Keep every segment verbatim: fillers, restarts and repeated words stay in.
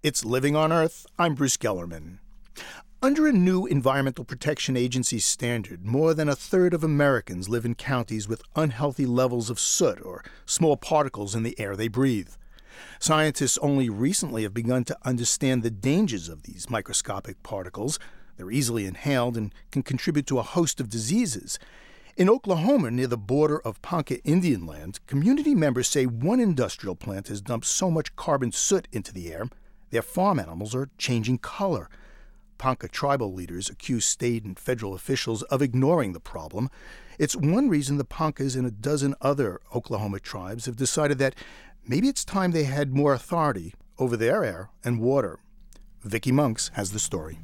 It's Living on Earth. I'm Bruce Gellerman. Under a new Environmental Protection Agency standard, more than a third of Americans live in counties with unhealthy levels of soot or small particles in the air they breathe. Scientists only recently have begun to understand the dangers of these microscopic particles. They're easily inhaled and can contribute to a host of diseases. In Oklahoma, near the border of Ponca Indian Land, community members say one industrial plant has dumped so much carbon soot into the air, their farm animals are changing color. Ponca tribal leaders accuse state and federal officials of ignoring the problem. It's one reason the Poncas and a dozen other Oklahoma tribes have decided that maybe it's time they had more authority over their air and water. Vicky Monks has the story.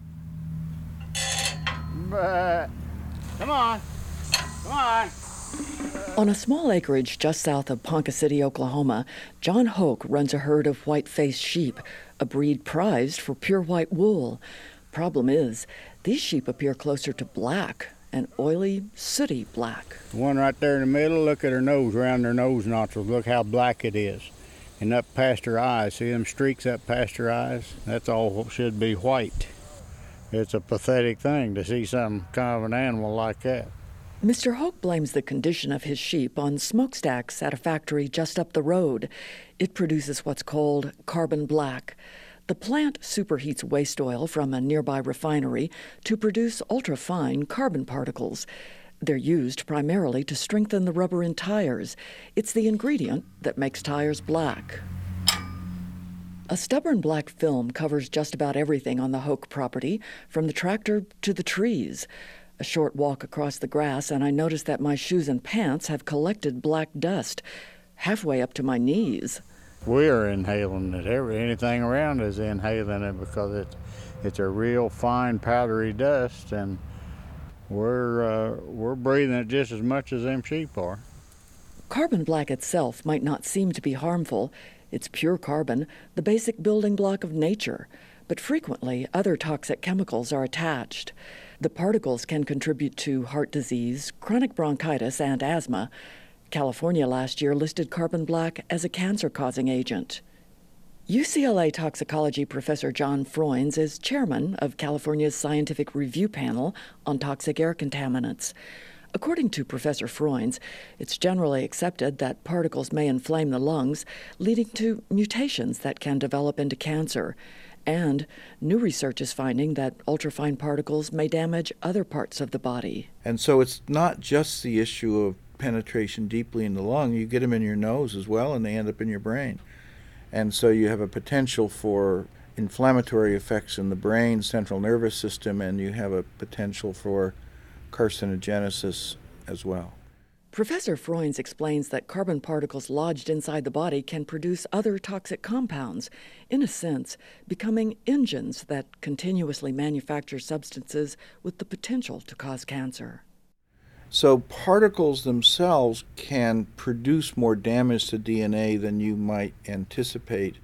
But, come on. Come on. On a small acreage just south of Ponca City, Oklahoma, John Hoke runs a herd of white-faced sheep, a breed prized for pure white wool. Problem is, these sheep appear closer to black, an oily, sooty black. The one right there in the middle, look at her nose, around their nose nostrils. Look how black it is. And up past her eyes, see them streaks up past her eyes? That's all should be white. It's a pathetic thing to see some kind of an animal like that. Mister Hoke blames the condition of his sheep on smokestacks at a factory just up the road. It produces what's called carbon black. The plant superheats waste oil from a nearby refinery to produce ultra-fine carbon particles. They're used primarily to strengthen the rubber in tires. It's the ingredient that makes tires black. A stubborn black film covers just about everything on the Hoke property, from the tractor to the trees. A short walk across the grass, and I notice that my shoes and pants have collected black dust, halfway up to my knees. We're inhaling it. Every, anything around is inhaling it because it's, it's a real fine powdery dust, and we're, uh, we're breathing it just as much as them sheep are. Carbon black itself might not seem to be harmful. It's pure carbon, the basic building block of nature. But frequently, other toxic chemicals are attached. The particles can contribute to heart disease, chronic bronchitis, and asthma. California last year listed carbon black as a cancer-causing agent. U C L A toxicology professor John Froines is chairman of California's Scientific Review Panel on Toxic Air Contaminants. According to Professor Froines, it's generally accepted that particles may inflame the lungs, leading to mutations that can develop into cancer. And new research is finding that ultrafine particles may damage other parts of the body. And so it's not just the issue of penetration deeply in the lung. You get them in your nose as well, and they end up in your brain. And so you have a potential for inflammatory effects in the brain, central nervous system, and you have a potential for carcinogenesis as well. Professor Froines explains that carbon particles lodged inside the body can produce other toxic compounds, in a sense, becoming engines that continuously manufacture substances with the potential to cause cancer. So particles themselves can produce more damage to D N A than you might anticipate.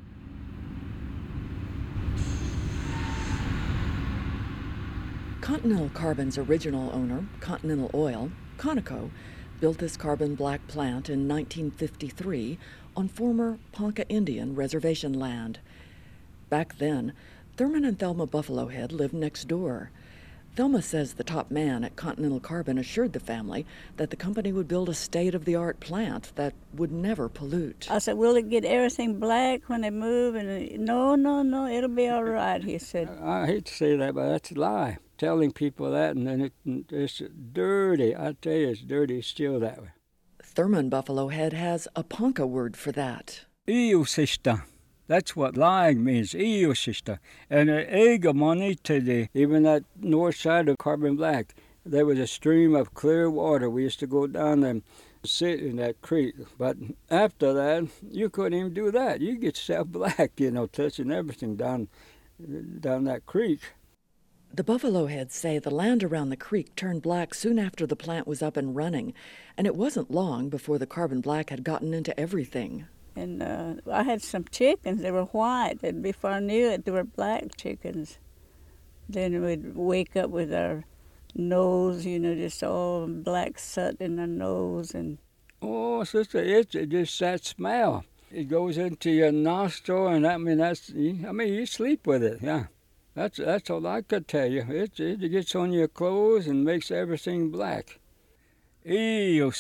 Continental Carbon's original owner, Continental Oil, Conoco, built this carbon black plant in nineteen fifty-three on former Ponca Indian reservation land. Back then, Thurman and Thelma Buffalo Head lived next door. Thelma says the top man at Continental Carbon assured the family that the company would build a state-of-the-art plant that would never pollute. I said, will it get everything black when they move? And it, no, no, no, it'll be all right, he said. I, I hate to say that, but that's a lie. Telling people that, and then it, it's dirty. I tell you, it's dirty. It's still that way. Thurman Buffalo Head has a Ponca word for that. Eosista. That's what lying means, eosista. And the ega money to the, even that north side of Carbon Black, there was a stream of clear water. We used to go down and sit in that creek. But after that, you couldn't even do that. You get yourself black, you know, touching everything down, down that creek. The Buffalo Heads say the land around the creek turned black soon after the plant was up and running, and it wasn't long before the carbon black had gotten into everything. And uh, I had some chickens, they were white, and before I knew it, they were black chickens. Then we'd wake up with our nose, you know, just all black soot in our nose. And oh, sister, it's just that smell. It goes into your nostril, and I mean, that's, I mean, you sleep with it, yeah. That's that's all I could tell you. It, it gets on your clothes and makes everything black. But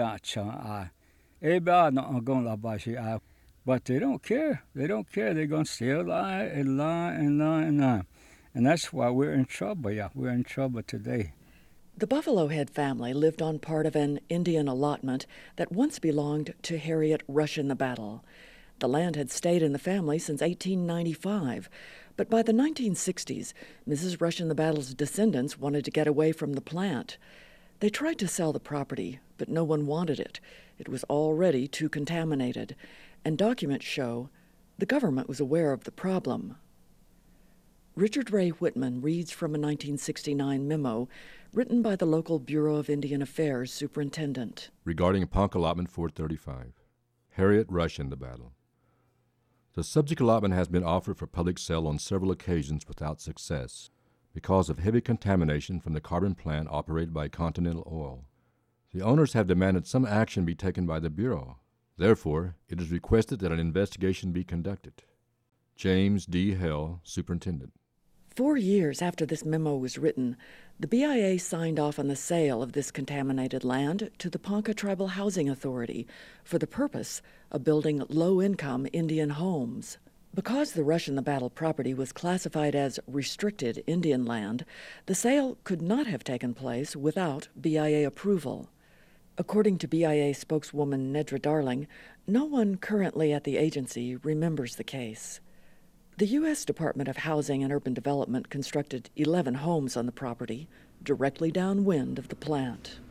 they don't care. They don't care. They're going to still lie and lie and lie and lie. And that's why we're in trouble, yeah. We're in trouble today. The Buffalo Head family lived on part of an Indian allotment that once belonged to Harriet Rush in the Battle. The land had stayed in the family since eighteen ninety-five, but by the nineteen sixties, Missus Rush in the Battle's descendants wanted to get away from the plant. They tried to sell the property, but no one wanted it. It was already too contaminated, and documents show the government was aware of the problem. Richard Ray Whitman reads from a nineteen sixty-nine memo written by the local Bureau of Indian Affairs superintendent. Regarding Ponca Allotment four thirty-five, Harriet Rush in the Battle. The subject allotment has been offered for public sale on several occasions without success because of heavy contamination from the carbon plant operated by Continental Oil. The owners have demanded some action be taken by the Bureau. Therefore, it is requested that an investigation be conducted. James D. Hell, Superintendent. Four years after this memo was written, the B I A signed off on the sale of this contaminated land to the Ponca Tribal Housing Authority for the purpose of building low-income Indian homes. Because the Rush in the Battle property was classified as restricted Indian land, the sale could not have taken place without B I A approval. According to B I A spokeswoman Nedra Darling, no one currently at the agency remembers the case. The U S Department of Housing and Urban Development constructed eleven homes on the property, directly downwind of the plant.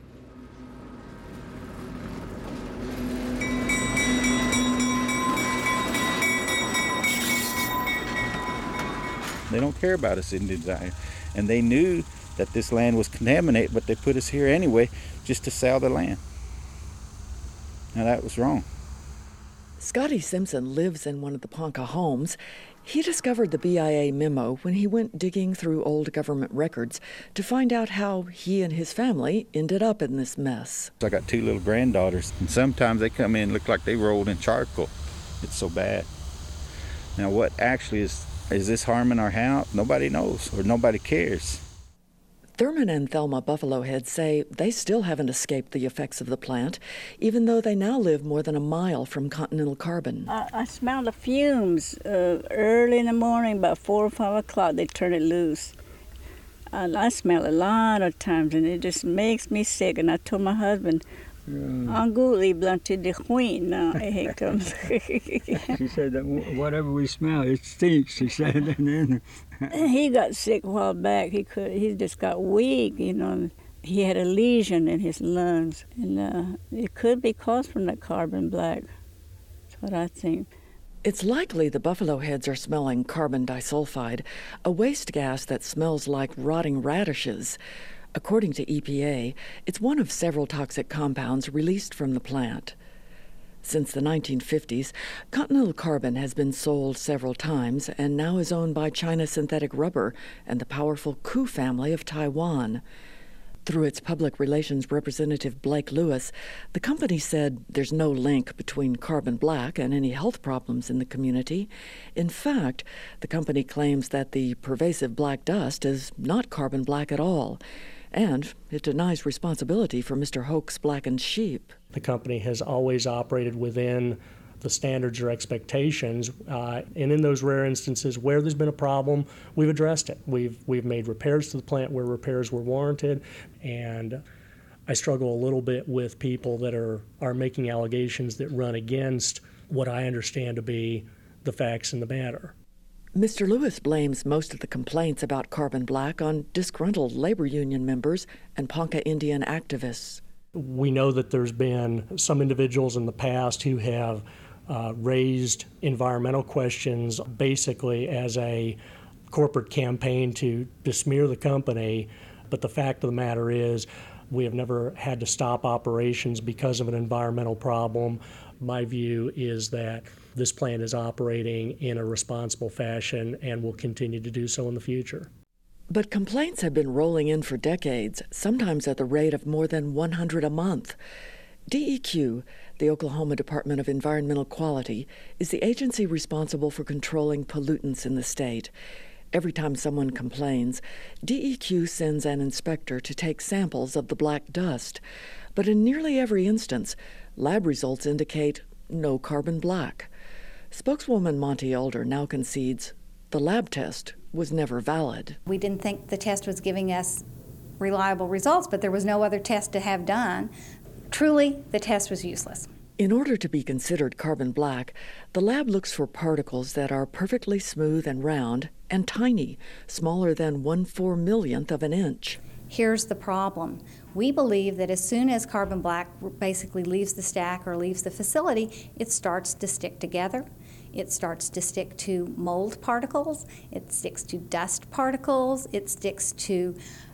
They don't care about us Indians out here. And they knew that this land was contaminated, but they put us here anyway just to sell the land. Now that was wrong. Scotty Simpson lives in one of the Ponca homes. He discovered the B I A memo when he went digging through old government records to find out how he and his family ended up in this mess. I got two little granddaughters, and sometimes they come in and look like they rolled in charcoal. It's so bad. Now what actually is, is this harming our house? Nobody knows, or nobody cares. Thurman and Thelma Buffalo Head say they still haven't escaped the effects of the plant, even though they now live more than a mile from Continental Carbon. I, I smell the fumes uh, early in the morning, about four or five o'clock, they turn it loose. And I smell it a lot of times, and it just makes me sick. And I told my husband, I'm going to blunted the wheat now. Here it comes. She said that whatever we smell, it stinks, she said. And then he got sick a while back. He could. He just got weak, you know. He had a lesion in his lungs, and uh, it could be caused from that carbon black. That's what I think. It's likely the Buffalo Heads are smelling carbon disulfide, a waste gas that smells like rotting radishes. According to E P A, it's one of several toxic compounds released from the plant. Since the nineteen fifties, Continental Carbon has been sold several times and now is owned by China Synthetic Rubber and the powerful Koo family of Taiwan. Through its public relations representative Blake Lewis, the company said there's no link between carbon black and any health problems in the community. In fact, the company claims that the pervasive black dust is not carbon black at all, and it denies responsibility for Mister Hoke's blackened sheep. The company has always operated within the standards or expectations, uh, and in those rare instances where there's been a problem, we've addressed it. We've we've made repairs to the plant where repairs were warranted, and I struggle a little bit with people that are, are making allegations that run against what I understand to be the facts in the matter. Mister Lewis blames most of the complaints about carbon black on disgruntled labor union members and Ponca Indian activists. We know that there's been some individuals in the past who have uh, raised environmental questions basically as a corporate campaign to besmear the company, but the fact of the matter is we have never had to stop operations because of an environmental problem. My view is that this plant is operating in a responsible fashion and will continue to do so in the future. But complaints have been rolling in for decades, sometimes at the rate of more than one hundred a month. D E Q, The Oklahoma Department of Environmental Quality is the agency responsible for controlling pollutants in the state. Every time someone complains, D E Q sends an inspector to take samples of the black dust. But in nearly every instance, lab results indicate no carbon black. Spokeswoman Monty Elder now concedes the lab test was never valid. We didn't think the test was giving us reliable results, but there was no other test to have done. Truly, the test was useless. In order to be considered carbon black, the lab looks for particles that are perfectly smooth and round and tiny, smaller than one four millionth of an inch. Here's the problem. We believe that as soon as carbon black basically leaves the stack or leaves the facility, it starts to stick together. It starts to stick to mold particles. It sticks to dust particles. It sticks to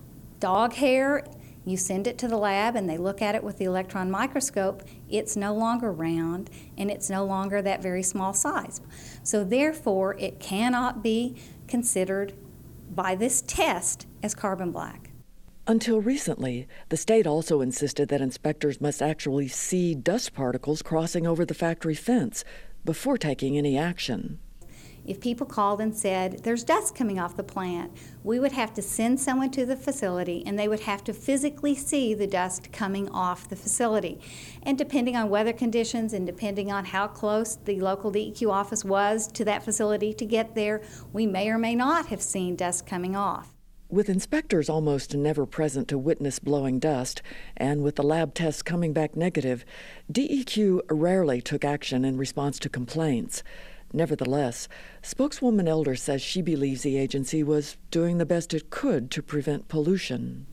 dog hair. You send it to the lab and they look at it with the electron microscope. It's no longer round and it's no longer that very small size. So therefore, it cannot be considered by this test as carbon black. Until recently, the state also insisted that inspectors must actually see dust particles crossing over the factory fence before taking any action. If people called and said, there's dust coming off the plant, we would have to send someone to the facility and they would have to physically see the dust coming off the facility. And depending on weather conditions and depending on how close the local D E Q office was to that facility to get there, we may or may not have seen dust coming off. With inspectors almost never present to witness blowing dust, and with the lab tests coming back negative, D E Q rarely took action in response to complaints. Nevertheless, spokeswoman Elder says she believes the agency was doing the best it could to prevent pollution.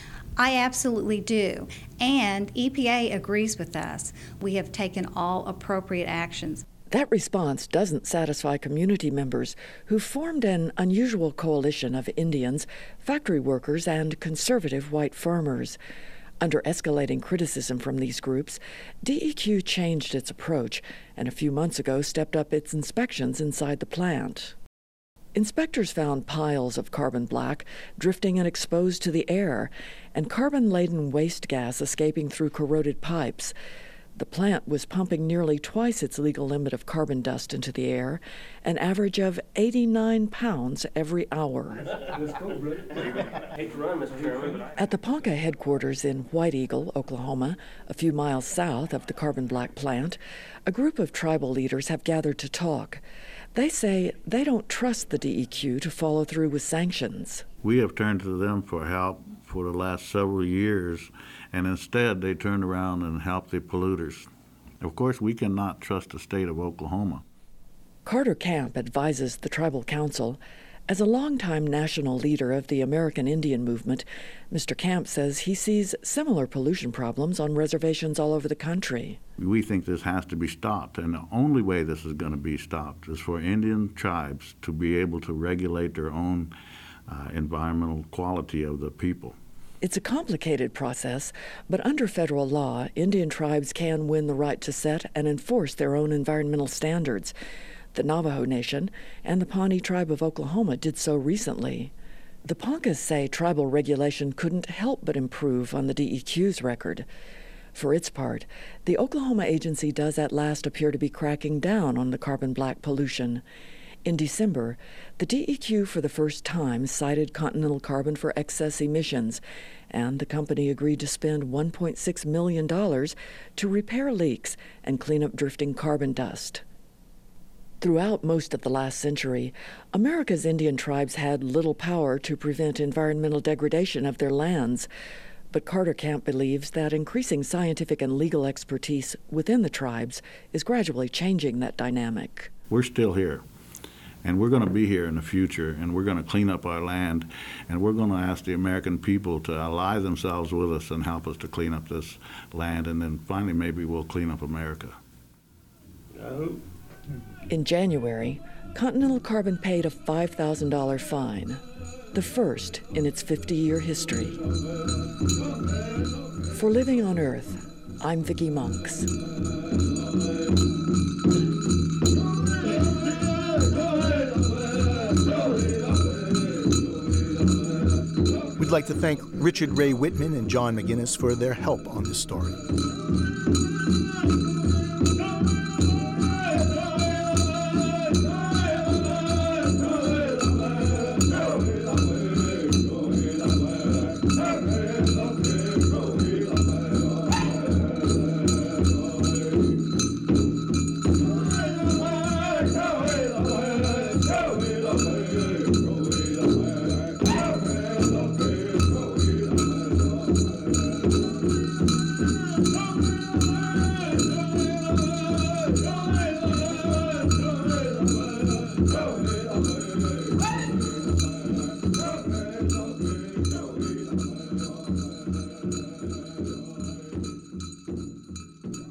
I absolutely do, and E P A agrees with us. We have taken all appropriate actions. That response doesn't satisfy community members who formed an unusual coalition of Indians, factory workers, and conservative white farmers. Under escalating criticism from these groups, D E Q changed its approach and a few months ago stepped up its inspections inside the plant. Inspectors found piles of carbon black drifting and exposed to the air, and carbon-laden waste gas escaping through corroded pipes. The plant was pumping nearly twice its legal limit of carbon dust into the air, an average of eighty-nine pounds every hour. At the Ponca headquarters in White Eagle, Oklahoma, a few miles south of the carbon black plant, a group of tribal leaders have gathered to talk. They say they don't trust the D E Q to follow through with sanctions. We have turned to them for help for the last several years, and instead they turned around and helped the polluters. Of course, we cannot trust the state of Oklahoma. Carter Camp advises the Tribal Council. As a longtime national leader of the American Indian movement, Mister Camp says he sees similar pollution problems on reservations all over the country. We think this has to be stopped, and the only way this is going to be stopped is for Indian tribes to be able to regulate their own uh, environmental quality of the people. It's a complicated process, but under federal law, Indian tribes can win the right to set and enforce their own environmental standards. The Navajo Nation and the Pawnee Tribe of Oklahoma did so recently. The Poncas say tribal regulation couldn't help but improve on the D E Q's record. For its part, the Oklahoma agency does at last appear to be cracking down on the carbon black pollution. In December, the D E Q for the first time cited Continental Carbon for excess emissions, and the company agreed to spend one point six million dollars to repair leaks and clean up drifting carbon dust. Throughout most of the last century, America's Indian tribes had little power to prevent environmental degradation of their lands. But Carter Camp believes that increasing scientific and legal expertise within the tribes is gradually changing that dynamic. We're still here, and we're going to be here in the future, and we're going to clean up our land, and we're going to ask the American people to ally themselves with us and help us to clean up this land, and then finally maybe we'll clean up America. No. In January, Continental Carbon paid a five thousand dollars fine, the first in its fifty-year history. For Living on Earth, I'm Vicki Monks. We'd like to thank Richard Ray Whitman and John McGinnis for their help on this story.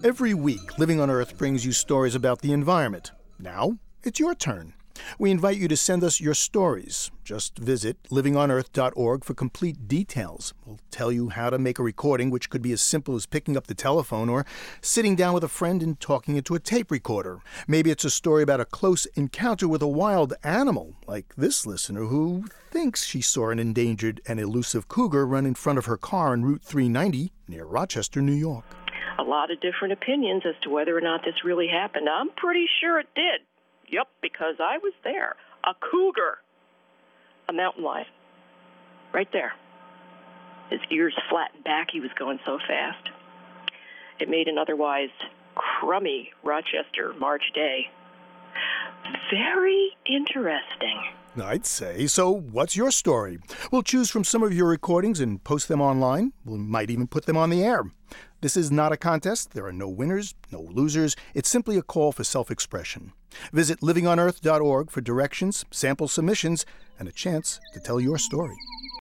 Every week, Living on Earth brings you stories about the environment. Now, it's your turn. We invite you to send us your stories. Just visit living on earth dot org for complete details. We'll tell you how to make a recording, which could be as simple as picking up the telephone or sitting down with a friend and talking into a tape recorder. Maybe it's a story about a close encounter with a wild animal, like this listener who thinks she saw an endangered and elusive cougar run in front of her car on Route three ninety near Rochester, New York. A lot of different opinions as to whether or not this really happened. I'm pretty sure it did. Yep, because I was there. A cougar. A mountain lion. Right there. His ears flattened back. He was going so fast. It made an otherwise crummy Rochester March day very interesting. I'd say. So what's your story? We'll choose from some of your recordings and post them online. We might even put them on the air. This is not a contest. There are no winners, no losers. It's simply a call for self-expression. Visit living on earth dot org for directions, sample submissions, and a chance to tell your story.